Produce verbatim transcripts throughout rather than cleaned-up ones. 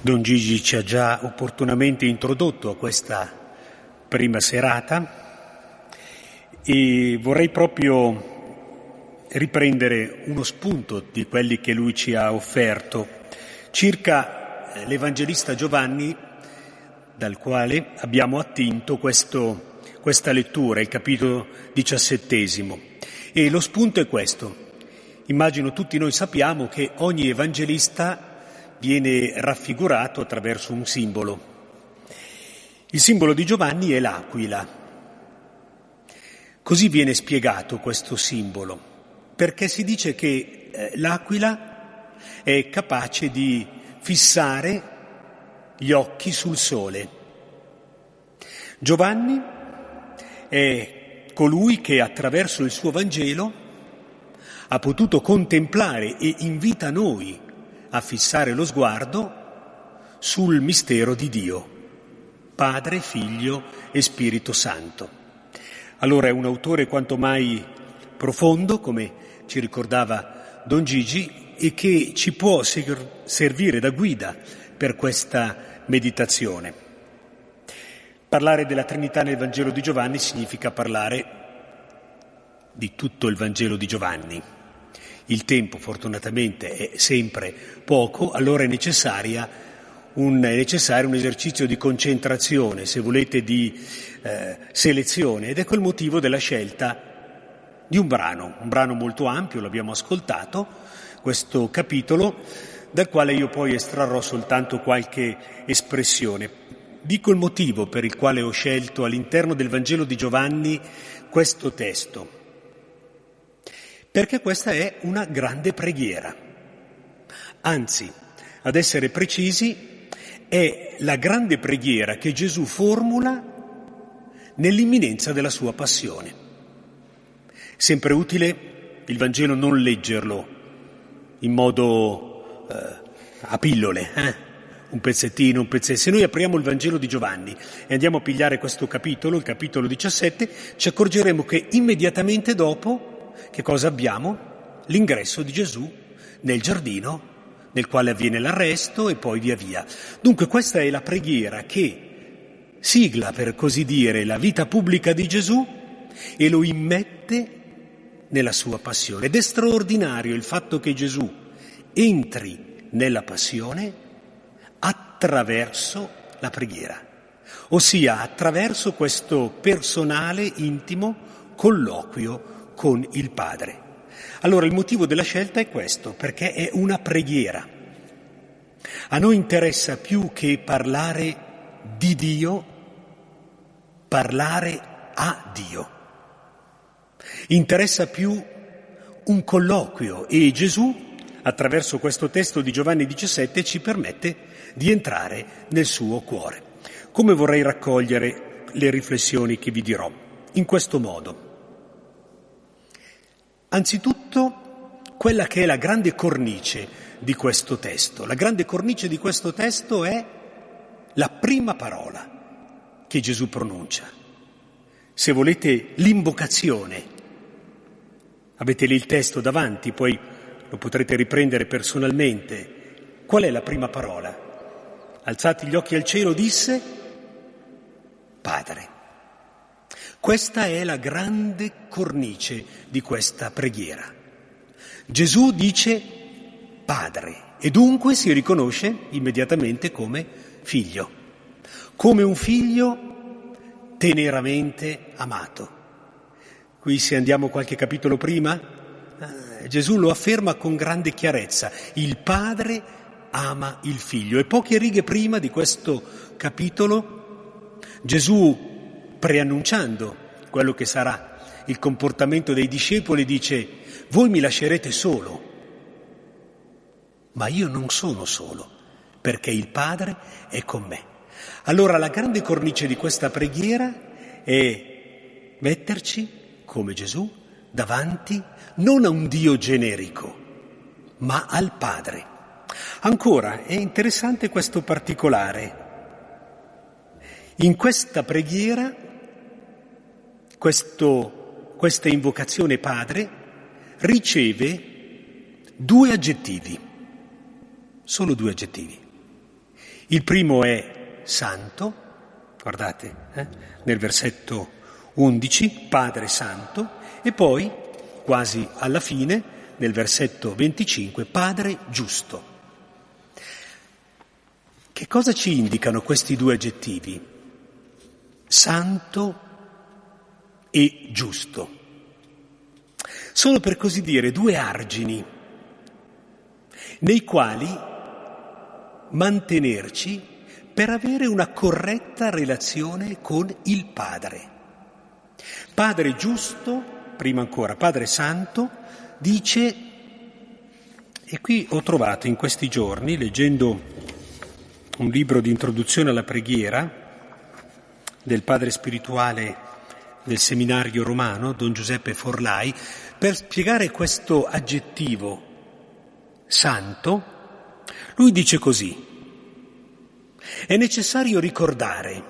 Don Gigi ci ha già opportunamente introdotto a questa prima serata e vorrei proprio riprendere uno spunto di quelli che lui ci ha offerto circa l'Evangelista Giovanni, dal quale abbiamo attinto questo, questa lettura, il capitolo diciassettesimo. E lo spunto è questo. Immagino tutti noi sappiamo che ogni evangelista viene raffigurato attraverso un simbolo. Il simbolo di Giovanni è l'aquila. Così viene spiegato questo simbolo, perché si dice che eh, l'aquila è capace di fissare gli occhi sul sole. Giovanni è colui che attraverso il suo Vangelo ha potuto contemplare e invita noi a fissare lo sguardo sul mistero di Dio, Padre, Figlio e Spirito Santo. Allora è un autore quanto mai profondo, come ci ricordava Don Gigi, e che ci può servire da guida per questa meditazione. Parlare della Trinità nel Vangelo di Giovanni significa parlare di tutto il Vangelo di Giovanni. Il tempo fortunatamente è sempre poco, allora è necessaria un, è necessario un esercizio di concentrazione, se volete di eh, selezione, ed ecco il motivo della scelta di un brano, un brano molto ampio, l'abbiamo ascoltato, questo capitolo, dal quale io poi estrarrò soltanto qualche espressione. Dico il motivo per il quale ho scelto all'interno del Vangelo di Giovanni questo testo. Perché questa è una grande preghiera. Anzi, ad essere precisi, è la grande preghiera che Gesù formula nell'imminenza della sua passione. Sempre utile il Vangelo non leggerlo in modo eh, a pillole, eh? un pezzettino, un pezzettino. Se noi apriamo il Vangelo di Giovanni e andiamo a pigliare questo capitolo, il capitolo diciassette, ci accorgeremo che immediatamente dopo che cosa abbiamo? L'ingresso di Gesù nel giardino nel quale avviene l'arresto e poi via via. Dunque questa è la preghiera che sigla, per così dire, la vita pubblica di Gesù e lo immette nella sua passione. Ed è straordinario il fatto che Gesù entri nella passione attraverso la preghiera, ossia attraverso questo personale, intimo colloquio con il Padre. Allora il motivo della scelta è questo, perché è una preghiera. A noi interessa più che parlare di Dio, parlare a Dio. Interessa più un colloquio e Gesù, attraverso questo testo di Giovanni diciassette, ci permette di entrare nel suo cuore. Come vorrei raccogliere le riflessioni che vi dirò? In questo modo. Anzitutto, quella che è la grande cornice di questo testo. La grande cornice di questo testo è la prima parola che Gesù pronuncia. Se volete, l'invocazione. Avete lì il testo davanti, poi lo potrete riprendere personalmente. Qual è la prima parola? Alzati gli occhi al cielo, disse: Padre. Questa è la grande cornice di questa preghiera. Gesù dice Padre e dunque si riconosce immediatamente come figlio, come un figlio teneramente amato. Qui se andiamo qualche capitolo prima, eh, Gesù lo afferma con grande chiarezza: il Padre ama il figlio. E poche righe prima di questo capitolo Gesù, preannunciando quello che sarà il comportamento dei discepoli, dice: voi mi lascerete solo, ma io non sono solo, perché il Padre è con me. Allora la grande cornice di questa preghiera è metterci, come Gesù, davanti non a un Dio generico, ma al Padre. Ancora, è interessante questo particolare. In questa preghiera, questo, questa invocazione Padre riceve due aggettivi, solo due aggettivi. Il primo è santo, guardate, eh, nel versetto undici, Padre Santo, e poi, quasi alla fine, nel versetto venticinque, Padre Giusto. Che cosa ci indicano questi due aggettivi? Santo e giusto. Sono, per così dire, due argini nei quali mantenerci per avere una corretta relazione con il Padre. Padre giusto, prima ancora Padre Santo, dice, e qui ho trovato in questi giorni, leggendo un libro di introduzione alla preghiera del padre spirituale del seminario romano, Don Giuseppe Forlai, per spiegare questo aggettivo santo, lui dice così: è necessario ricordare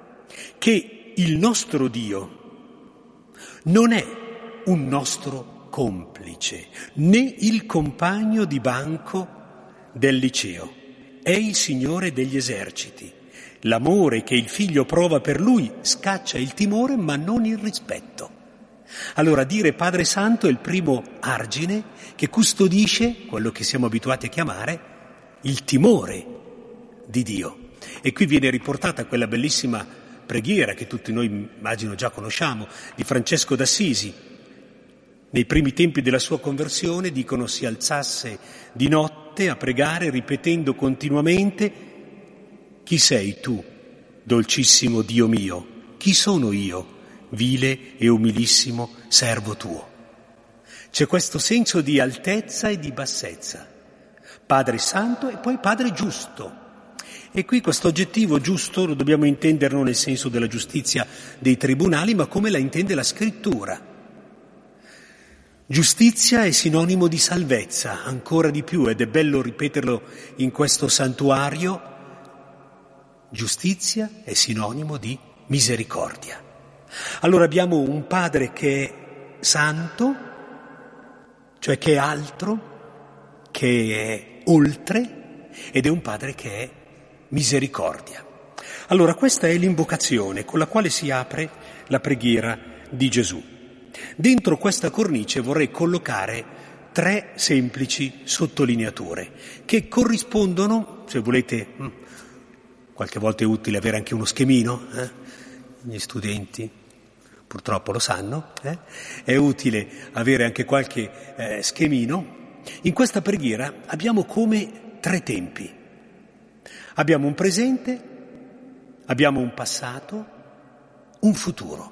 che il nostro Dio non è un nostro complice, né il compagno di banco del liceo, è il Signore degli eserciti. L'amore che il figlio prova per lui scaccia il timore, ma non il rispetto. Allora, dire Padre Santo è il primo argine che custodisce quello che siamo abituati a chiamare il timore di Dio. E qui viene riportata quella bellissima preghiera che tutti noi immagino già conosciamo, di Francesco d'Assisi. Nei primi tempi della sua conversione, dicono, si alzasse di notte a pregare ripetendo continuamente: chi sei tu, dolcissimo Dio mio? Chi sono io, vile e umilissimo servo tuo? C'è questo senso di altezza e di bassezza. Padre Santo e poi Padre Giusto. E qui questo aggettivo giusto lo dobbiamo intendere non nel senso della giustizia dei tribunali, ma come la intende la Scrittura. Giustizia è sinonimo di salvezza, ancora di più, ed è bello ripeterlo in questo santuario. Giustizia è sinonimo di misericordia. Allora abbiamo un Padre che è santo, cioè che è altro, che è oltre, ed è un Padre che è misericordia. Allora questa è l'invocazione con la quale si apre la preghiera di Gesù. Dentro questa cornice vorrei collocare tre semplici sottolineature che corrispondono, se volete, qualche volta è utile avere anche uno schemino, eh? Gli studenti purtroppo lo sanno, eh? È utile avere anche qualche eh, schemino. In questa preghiera abbiamo come tre tempi. Abbiamo un presente, abbiamo un passato, un futuro.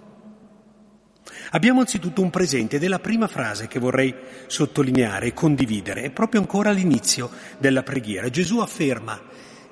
Abbiamo anzitutto un presente ed è la prima frase che vorrei sottolineare e condividere. È proprio ancora all'inizio della preghiera. Gesù afferma: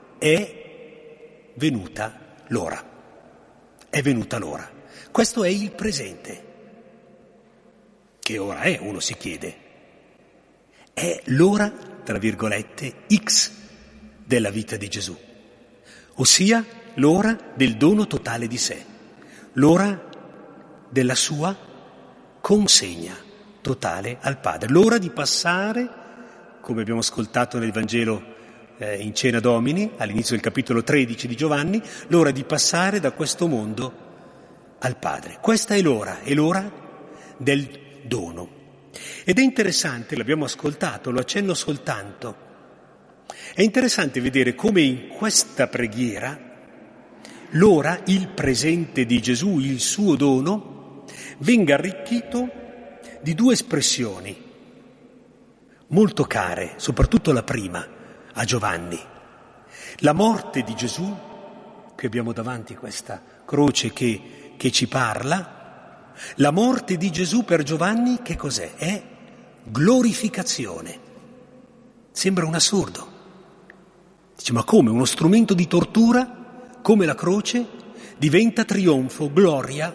è venuta l'ora. È venuta l'ora. Questo è il presente. Che ora è, uno si chiede. È l'ora, tra virgolette, X della vita di Gesù, ossia l'ora del dono totale di sé, l'ora della sua consegna totale al Padre, l'ora di passare, come abbiamo ascoltato nel Vangelo eh, in Cena Domini, all'inizio del capitolo tredici di Giovanni, l'ora di passare da questo mondo al Padre. Questa è l'ora, è l'ora del dono. Ed è interessante, l'abbiamo ascoltato, lo accenno soltanto, è interessante vedere come in questa preghiera l'ora, il presente di Gesù, il suo dono, venga arricchito di due espressioni molto care, soprattutto la prima a Giovanni. La morte di Gesù, qui abbiamo davanti questa croce che, che ci parla, la morte di Gesù per Giovanni che cos'è? È glorificazione. Sembra un assurdo. Dice, ma come? Uno strumento di tortura, come la croce, diventa trionfo, gloria?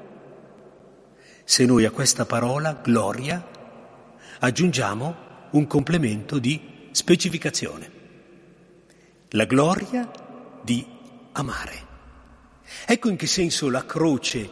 Se noi a questa parola, gloria, aggiungiamo un complemento di specificazione. La gloria di amare. Ecco in che senso la croce,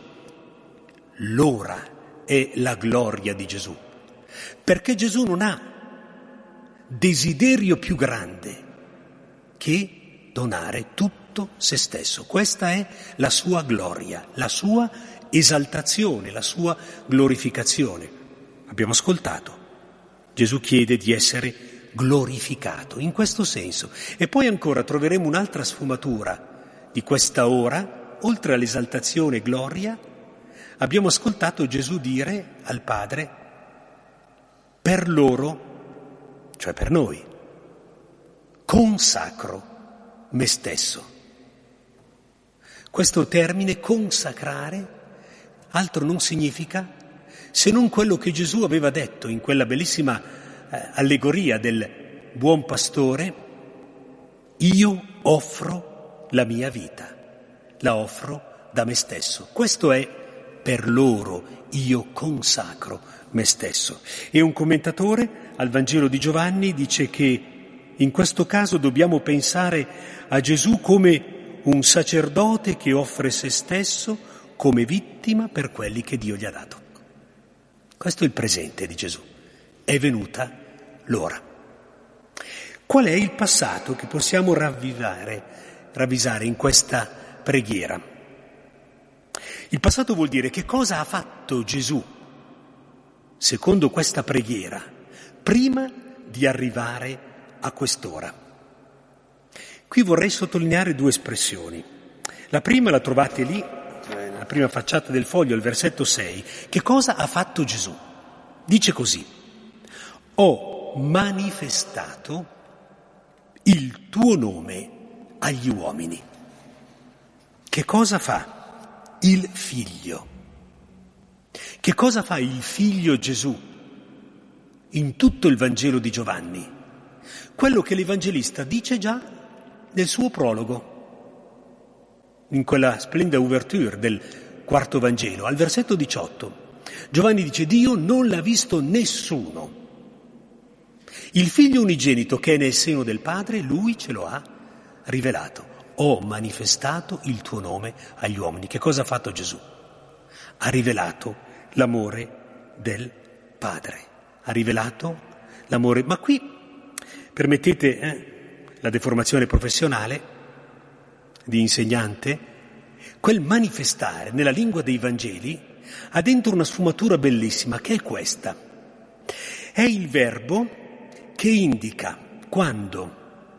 l'ora, è la gloria di Gesù. Perché Gesù non ha desiderio più grande che donare tutto se stesso. Questa è la sua gloria, la sua esaltazione, la sua glorificazione. Abbiamo ascoltato. Gesù chiede di essere glorificato in questo senso. E poi ancora troveremo un'altra sfumatura di questa ora, oltre all'esaltazione e gloria. Abbiamo ascoltato Gesù dire al Padre: per loro, cioè per noi, consacro me stesso. Questo termine consacrare altro non significa se non quello che Gesù aveva detto in quella bellissima eh, allegoria del buon pastore: io offro la mia vita, la offro da me stesso. Questo è per loro, io consacro me stesso. E un commentatore al Vangelo di Giovanni dice che in questo caso dobbiamo pensare a Gesù come un sacerdote che offre se stesso come vittima per quelli che Dio gli ha dato. Questo è il presente di Gesù. È venuta l'ora. Qual è il passato che possiamo ravvivare, ravvisare in questa preghiera? Il passato vuol dire che cosa ha fatto Gesù, secondo questa preghiera, prima di arrivare a quest'ora. Qui vorrei sottolineare due espressioni. La prima la trovate lì, nella prima facciata del foglio, il versetto sei. Che cosa ha fatto Gesù? Dice così: ho manifestato il tuo nome agli uomini. Che cosa fa il Figlio? Che cosa fa il Figlio Gesù in tutto il Vangelo di Giovanni? Quello che l'Evangelista dice già nel suo prologo, in quella splendida ouverture del quarto Vangelo, al versetto diciotto. Giovanni dice: Dio non l'ha visto nessuno. Il Figlio unigenito che è nel seno del Padre, Lui ce lo ha rivelato. Ho manifestato il tuo nome agli uomini. Che cosa ha fatto Gesù? Ha rivelato l'amore del Padre. Ha rivelato l'amore. Ma qui, permettete eh, la deformazione professionale di insegnante, quel manifestare nella lingua dei Vangeli ha dentro una sfumatura bellissima, che è questa. È il verbo che indica quando,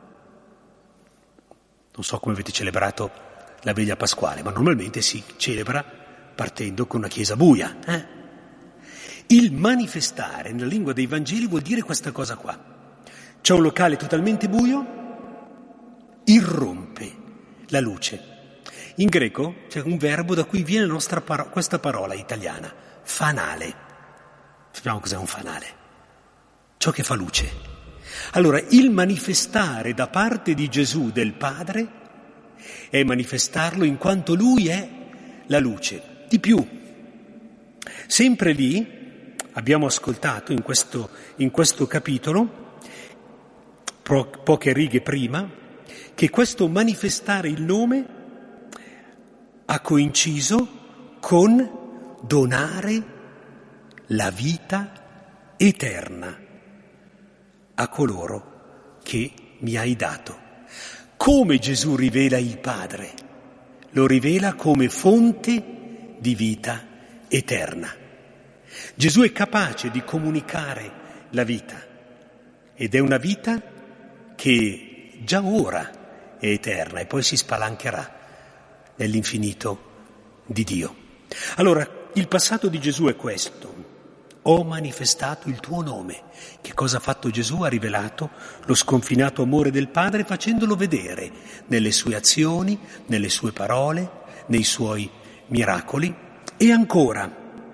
non so come avete celebrato la veglia pasquale, ma normalmente si celebra partendo con una chiesa buia. Eh? Il manifestare nella lingua dei Vangeli vuol dire questa cosa qua. C'è un locale totalmente buio, irrompe la luce. In greco c'è un verbo da cui viene la nostra paro- questa parola italiana, fanale. Sappiamo cos'è un fanale? Ciò che fa luce. Allora, il manifestare da parte di Gesù del Padre è manifestarlo in quanto Lui è la luce. Di più, sempre lì abbiamo ascoltato in questo, in questo capitolo, po- poche righe prima, che questo manifestare il nome ha coinciso con donare la vita eterna a coloro che mi hai dato. Come Gesù rivela il Padre? Lo rivela come fonte di vita eterna. Gesù è capace di comunicare la vita ed è una vita che già ora è eterna e poi si spalancherà nell'infinito di Dio. Allora, il passato di Gesù è questo: ho manifestato il tuo nome. Che cosa ha fatto Gesù? Ha rivelato lo sconfinato amore del Padre, facendolo vedere nelle sue azioni, nelle sue parole, nei suoi miracoli. E ancora,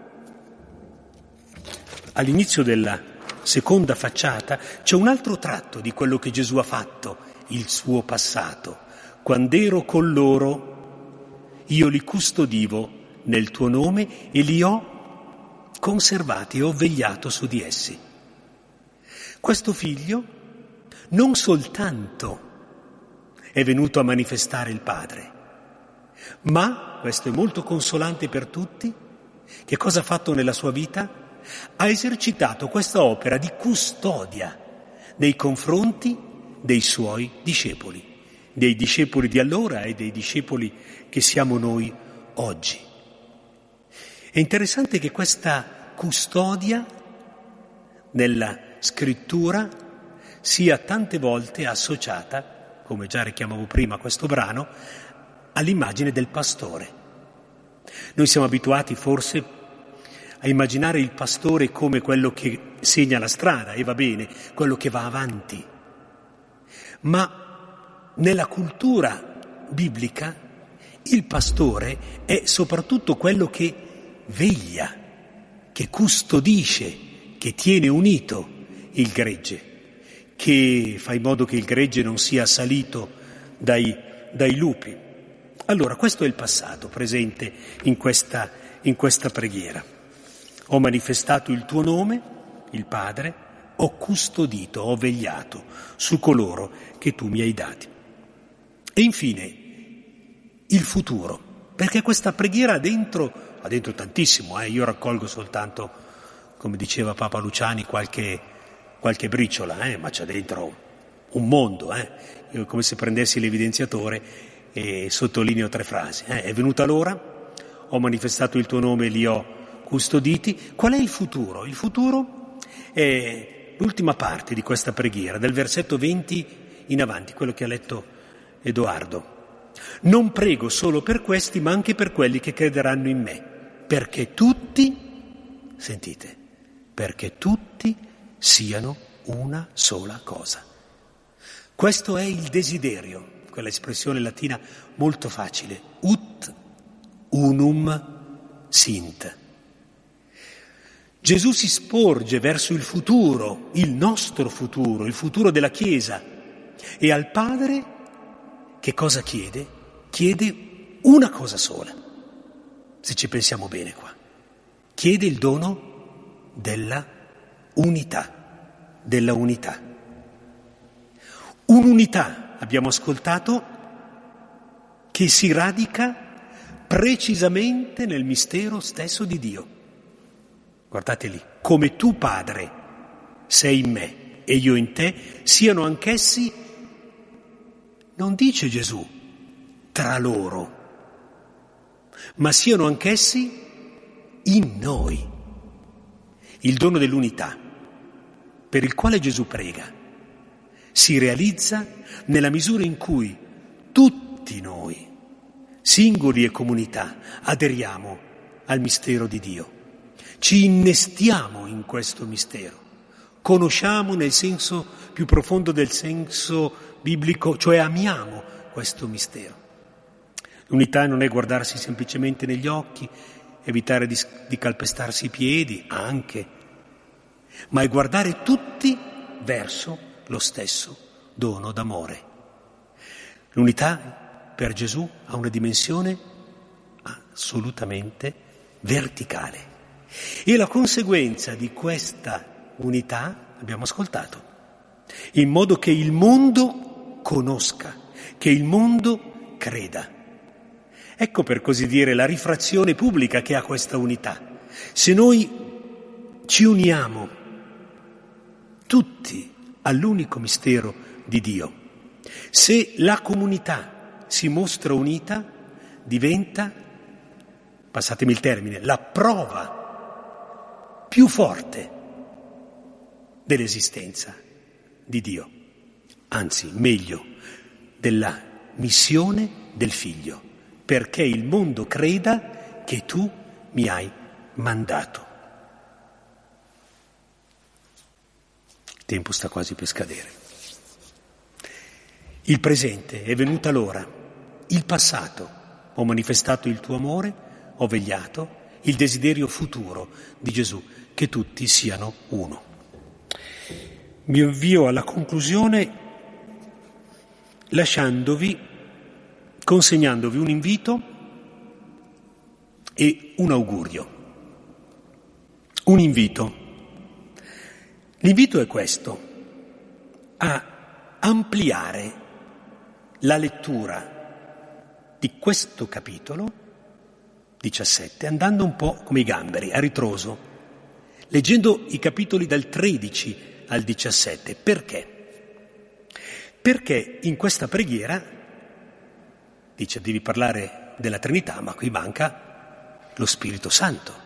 all'inizio della seconda facciata c'è un altro tratto di quello che Gesù ha fatto, il suo passato. Quando ero con loro, io li custodivo nel tuo nome e li ho conservati e ho vegliato su di essi. Questo figlio non soltanto è venuto a manifestare il Padre, ma, questo è molto consolante per tutti, che cosa ha fatto nella sua vita? Ha esercitato questa opera di custodia nei confronti dei suoi discepoli. dei discepoli di allora e dei discepoli che siamo noi oggi. È interessante che questa custodia nella scrittura sia tante volte associata, come già richiamavo prima questo brano, all'immagine del pastore. Noi siamo abituati forse a immaginare il pastore come quello che segna la strada, e va bene, quello che va avanti. Ma nella cultura biblica il pastore è soprattutto quello che veglia, che custodisce, che tiene unito il gregge, che fa in modo che il gregge non sia assalito dai, dai lupi. Allora, questo è il passato presente in questa, in questa preghiera. Ho manifestato il tuo nome, il Padre, ho custodito, ho vegliato su coloro che tu mi hai dati. E infine, il futuro, perché questa preghiera ha dentro, ha dentro tantissimo, eh? Io raccolgo soltanto, come diceva Papa Luciani, qualche, qualche briciola, eh? Ma c'è dentro un mondo, eh? Io come se prendessi l'evidenziatore e sottolineo tre frasi. Eh? È venuta l'ora, ho manifestato il tuo nome e li ho custoditi. Qual è il futuro? Il futuro è l'ultima parte di questa preghiera, del versetto venti in avanti, quello che ha letto Edoardo. Non prego solo per questi, ma anche per quelli che crederanno in me, perché tutti, sentite, perché tutti siano una sola cosa. Questo è il desiderio, quell'espressione latina molto facile, ut unum sint. Gesù si sporge verso il futuro, il nostro futuro, il futuro della Chiesa, e al Padre che cosa chiede? Chiede una cosa sola, se ci pensiamo bene qua. Chiede il dono della unità, della unità. Un'unità, abbiamo ascoltato, che si radica precisamente nel mistero stesso di Dio. Guardate lì, come tu, Padre, sei in me e io in te, siano anch'essi, non dice Gesù, tra loro, ma siano anch'essi in noi. Il dono dell'unità, per il quale Gesù prega, si realizza nella misura in cui tutti noi, singoli e comunità, aderiamo al mistero di Dio. Ci innestiamo in questo mistero, conosciamo nel senso più profondo del senso biblico, cioè amiamo questo mistero. L'unità non è guardarsi semplicemente negli occhi, evitare di, di calpestarsi i piedi, anche, ma è guardare tutti verso lo stesso dono d'amore. L'unità per Gesù ha una dimensione assolutamente verticale. E la conseguenza di questa unità abbiamo ascoltato, in modo che il mondo conosca, che il mondo creda. Ecco, per così dire, la rifrazione pubblica che ha questa unità. Se noi ci uniamo tutti all'unico mistero di Dio, se la comunità si mostra unita, diventa, passatemi il termine, la prova più forte dell'esistenza di Dio, anzi, meglio, della missione del Figlio, perché il mondo creda che tu mi hai mandato. Il tempo sta quasi per scadere. Il presente, è venuta l'ora. Il passato, ho manifestato il tuo amore, ho vegliato. Il desiderio futuro di Gesù, che tutti siano uno. Mi avvio alla conclusione lasciandovi, consegnandovi un invito e un augurio. Un invito. L'invito è questo, a ampliare la lettura di questo capitolo diciassette, andando un po' come i gamberi, a ritroso, leggendo i capitoli dal tredici al diciassette. Perché? Perché in questa preghiera Dice, devi parlare della Trinità, ma qui manca lo Spirito Santo.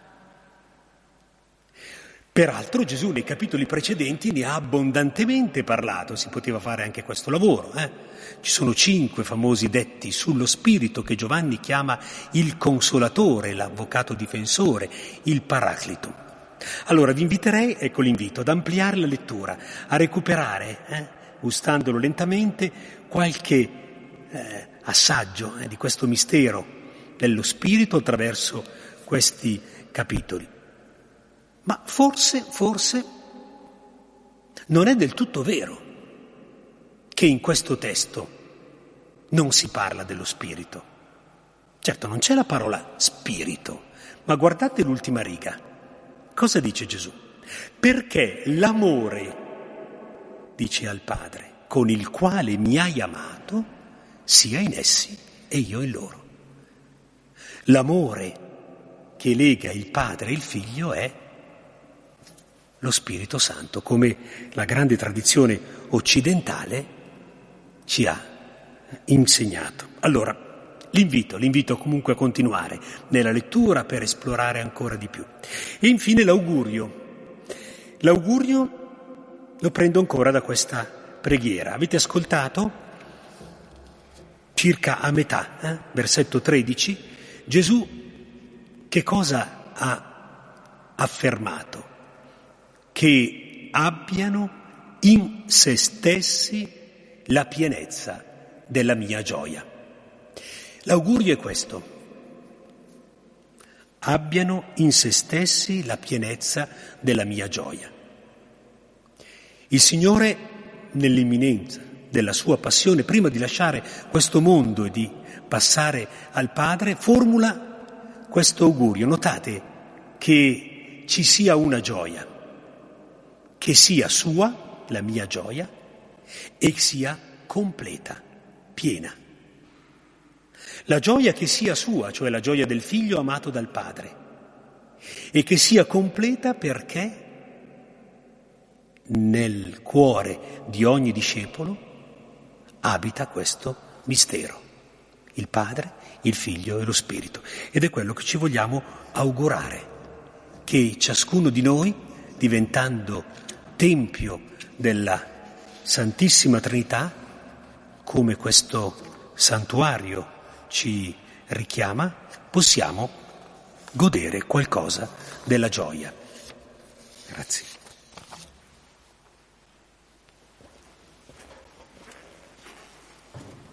Peraltro Gesù nei capitoli precedenti ne ha abbondantemente parlato, si poteva fare anche questo lavoro. Eh? Ci sono cinque famosi detti sullo Spirito che Giovanni chiama il Consolatore, l'Avvocato Difensore, il Paraclito. Allora vi inviterei, ecco l'invito, ad ampliare la lettura, a recuperare, eh, gustandolo lentamente, qualche eh, assaggio eh, di questo mistero dello Spirito attraverso questi capitoli. Ma forse, forse, non è del tutto vero che in questo testo non si parla dello Spirito. Certo, non c'è la parola Spirito, ma guardate l'ultima riga. Cosa dice Gesù? Perché l'amore, dice al Padre, con il quale mi hai amato, sia in essi e io in loro. L'amore che lega il Padre e il Figlio è lo Spirito Santo, come la grande tradizione occidentale ci ha insegnato. Allora, l'invito, l'invito comunque a continuare nella lettura per esplorare ancora di più. E infine l'augurio. L'augurio lo prendo ancora da questa preghiera. Avete ascoltato? Circa a metà, eh? versetto tredici, Gesù che cosa ha affermato? Che abbiano in se stessi la pienezza della mia gioia. L'augurio è questo: abbiano in se stessi la pienezza della mia gioia. Il Signore, nell'imminenza della sua passione, prima di lasciare questo mondo e di passare al Padre, formula questo augurio. Notate che ci sia una gioia, che sia sua, la mia gioia, e sia completa, piena. La gioia che sia sua, cioè la gioia del figlio amato dal Padre, e che sia completa perché nel cuore di ogni discepolo abita questo mistero, il Padre, il Figlio e lo Spirito. Ed è quello che ci vogliamo augurare, che ciascuno di noi, diventando tempio della Santissima Trinità, come questo santuario ci richiama, possiamo godere qualcosa della gioia. Grazie.